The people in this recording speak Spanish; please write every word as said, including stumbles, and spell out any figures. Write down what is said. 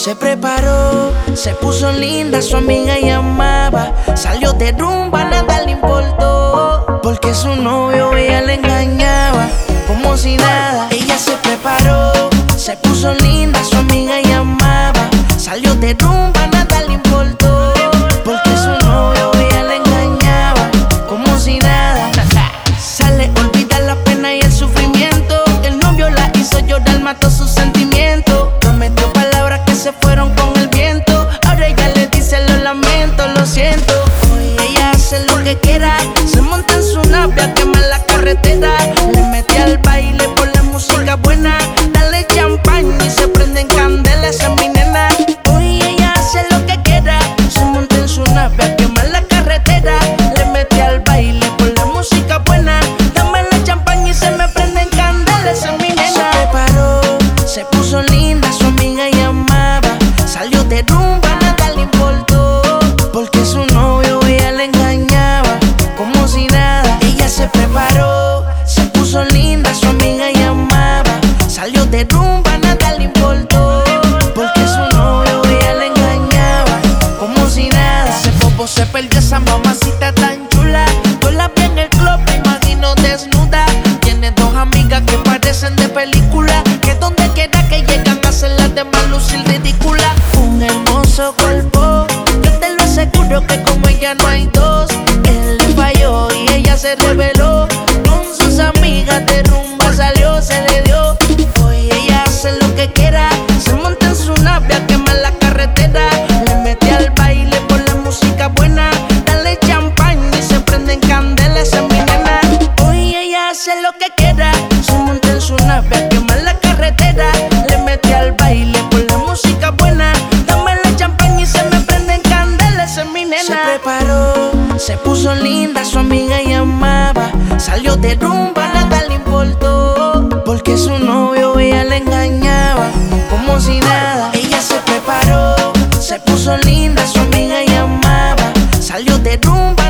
Se preparó, se puso linda, su amiga llamaba. Salió de rumba, nada le importó, porque su novio ella le engañaba, como si nada. Ella se preparó, se puso linda, su amiga llamaba. Salió de rumba, nada le importó, porque su novio ella le engañaba, como si nada. Sale, olvida la pena y el sufrimiento. El novio la hizo llorar, mató sus sentimientos. Prometió palabras que se fueron con el viento. Ahora ella le dice lo lamento, lo siento. Hoy ella hace lo que quiera, se monta en su nave a quemar la carretera. Le mete al baile por la música buena. Dale champán y se prenden candelas, esa es mi nena. Hoy ella hace lo que quiera, se monta en su nave a quemar la carretera. Le mete al baile por la música buena. Dame la champán y se me prenden candelas, esa es mi nena. Se preparó, se puso linda, su amiga llamaba. Salió de rumba, nada le importó, porque su novio ella le engañaba, como si nada. Ella se preparó, se puso linda, su amiga llamaba. Salió de rumba, nada le importó, porque su novio ella le engañaba, como si nada. Ese bobo se perdió, esa mamacita tan chula. Yo la vi en el club, me imagino desnuda. Tiene dos amigas que parecen de película, que donde quiera que llegan hacen las demás lucir ridícula. Un hermoso cuerpo, yo te lo aseguro que como ella no hay dos. Él le falló y ella se reveló, con sus amigas de rumba salió, se le dio. Hoy ella hace lo que quiera, se monta en su nave a quemar la carretera. Le mete al baile por la música buena. Dale champán y se prenden candelas, esa es mi nena. Hoy ella hace lo que quiera, se monta en su nave a quemar la carretera. Le mete al baile por la música buena. Dame la champán y se me prenden candelas, esa es mi nena. Se preparó, se puso linda, su amiga llamaba. Salió de rumba, nada le importó, porque su novio ella le engañaba, como si nada. Ella se preparó, se puso linda, su amiga llamaba. Salió de rumba,